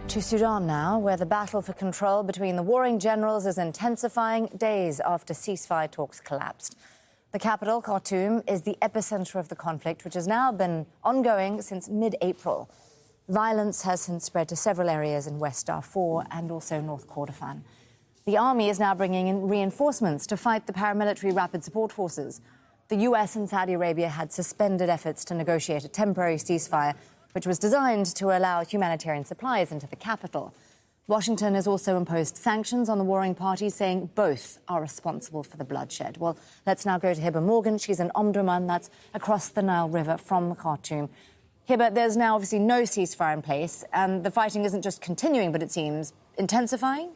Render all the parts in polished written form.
To Sudan now, where the battle for control between the warring generals is intensifying days after ceasefire talks collapsed. The capital, Khartoum, is the epicenter of the conflict, which has now been ongoing since mid-April. Violence has since spread to several areas in West Darfur and also North Kordofan. The army is now bringing in reinforcements to fight the paramilitary rapid support forces. The US and Saudi Arabia had suspended efforts to negotiate a temporary ceasefire, which was designed to allow humanitarian supplies into the capital. Washington has also imposed sanctions on the warring parties, saying both are responsible for the bloodshed. Well, let's now go to Hiba Morgan. She's in Omdurman, that's across the Nile River from Khartoum. Hiba, there's now obviously no ceasefire in place, and the fighting isn't just continuing, but it seems intensifying?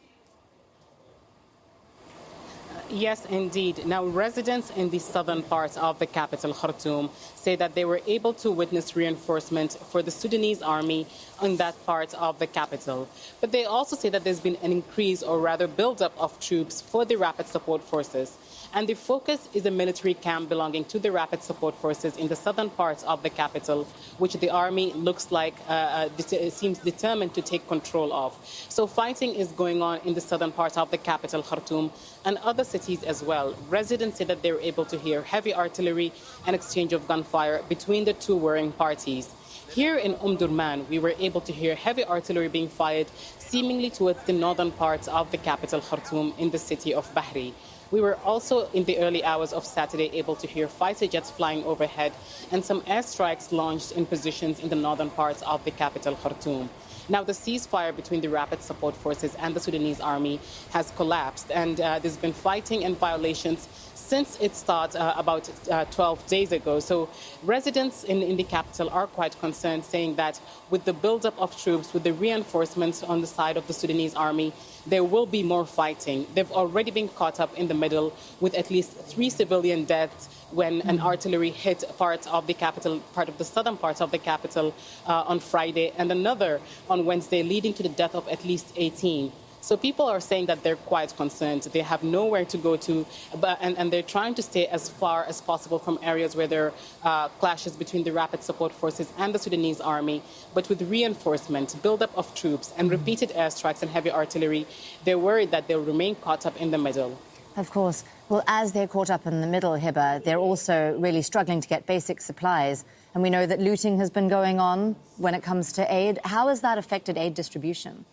Yes, indeed. Now, residents in the southern part of the capital, Khartoum, say that they were able to witness reinforcement for the Sudanese army in that part of the capital. But they also say that there's been an increase, or rather buildup, of troops for the rapid support forces. And the focus is a military camp belonging to the rapid support forces in the southern part of the capital, which the army looks like seems determined to take control of. So fighting is going on in the southern part of the capital, Khartoum, and other cities as well. Residents say that they were able to hear heavy artillery and exchange of gunfire between the two warring parties. Here in Omdurman, we were able to hear heavy artillery being fired seemingly towards the northern part of the capital, Khartoum, in the city of Bahri. We were also, in the early hours of Saturday, able to hear fighter jets flying overhead and some airstrikes launched in positions in the northern parts of the capital, Khartoum. Now, the ceasefire between the rapid support forces and the Sudanese army has collapsed, and there's been fighting and violations since it started about 12 days ago. So residents in the capital are quite concerned, saying that with the buildup of troops, with the reinforcements on the side of the Sudanese army, there will be more fighting. They've already been caught up in the middle with at least 3 civilian deaths when an artillery hit part of the capital, part of the southern part of the capital on Friday, and another on Wednesday, leading to the death of at least 18. So people are saying that they're quite concerned. They have nowhere to go to, and they're trying to stay as far as possible from areas where there are clashes between the rapid support forces and the Sudanese army. But with reinforcement, buildup of troops, and repeated airstrikes and heavy artillery, they're worried that they'll remain caught up in the middle. Of course. Well, as they're caught up in the middle, Hiba, they're also really struggling to get basic supplies. And we know that looting has been going on when it comes to aid. How has that affected aid distribution?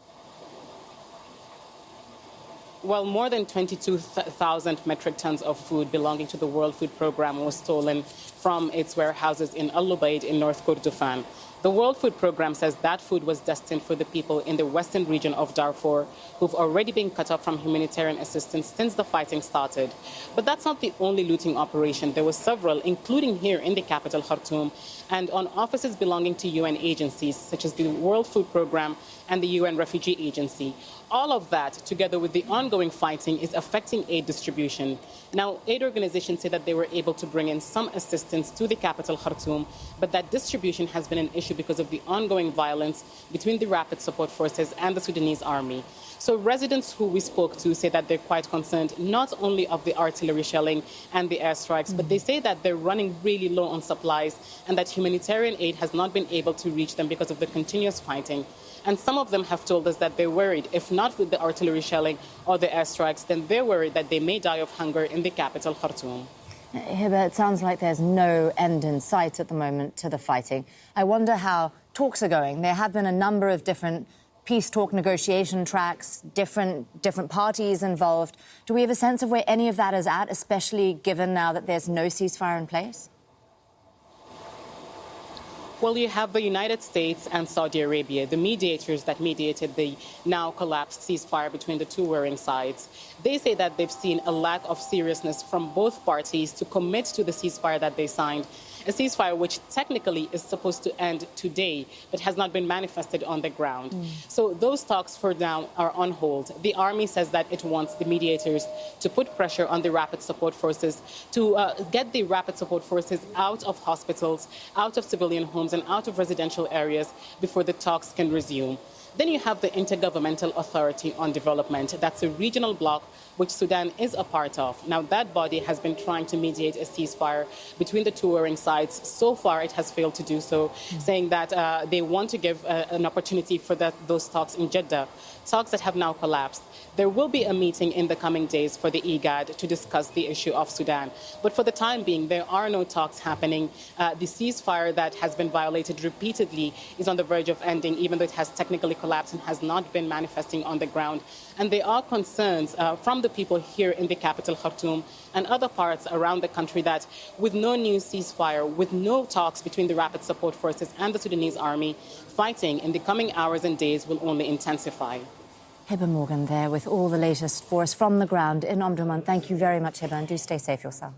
Well, more than 22,000 metric tons of food belonging to the World Food Programme was stolen from its warehouses in Al-Lubaid in North Kordofan. The World Food Programme says that food was destined for the people in the western region of Darfur, who've already been cut off from humanitarian assistance since the fighting started. But that's not the only looting operation. There were several, including here in the capital, Khartoum, and on offices belonging to UN agencies, such as the World Food Programme and the UN Refugee Agency. All of that, together with the ongoing fighting, is affecting aid distribution. Now, aid organizations say that they were able to bring in some assistance to the capital, Khartoum, but that distribution has been an issue because of the ongoing violence between the rapid support forces and the Sudanese army. So residents who we spoke to say that they're quite concerned not only of the artillery shelling and the airstrikes, but they say that they're running really low on supplies and that humanitarian aid has not been able to reach them because of the continuous fighting. And some of them have told us that they're worried, if not with the artillery shelling or the airstrikes, then they're worried that they may die of hunger in the capital, Khartoum. Hiba, it sounds like there's no end in sight at the moment to the fighting. I wonder how talks are going. There have been a number of different peace talk negotiation tracks, different parties involved. Do we have a sense of where any of that is at, especially given now that there's no ceasefire in place? Well, you have the United States and Saudi Arabia, the mediators that mediated the now collapsed ceasefire between the two warring sides. They say that they've seen a lack of seriousness from both parties to commit to the ceasefire that they signed, a ceasefire which technically is supposed to end today, but has not been manifested on the ground. So those talks for now are on hold. The army says that it wants the mediators to put pressure on the rapid support forces to get the rapid support forces out of hospitals, out of civilian homes, and out of residential areas before the talks can resume. Then you have the Intergovernmental Authority on Development. That's a regional bloc which Sudan is a part of. Now, that body has been trying to mediate a ceasefire between the two warring sides. So far, it has failed to do so, saying that they want to give an opportunity for those talks in Jeddah, talks that have now collapsed. There will be a meeting in the coming days for the IGAD to discuss the issue of Sudan. But for the time being, there are no talks happening. The ceasefire that has been violated repeatedly is on the verge of ending, even though it has technically collapsed and has not been manifesting on the ground. And there are concerns from the people here in the capital, Khartoum, and other parts around the country that with no new ceasefire, with no talks between the Rapid Support Forces and the Sudanese army, fighting in the coming hours and days will only intensify. Hiba Morgan there with all the latest for us from the ground in Omdurman. Thank you very much, Hiba, and do stay safe yourself.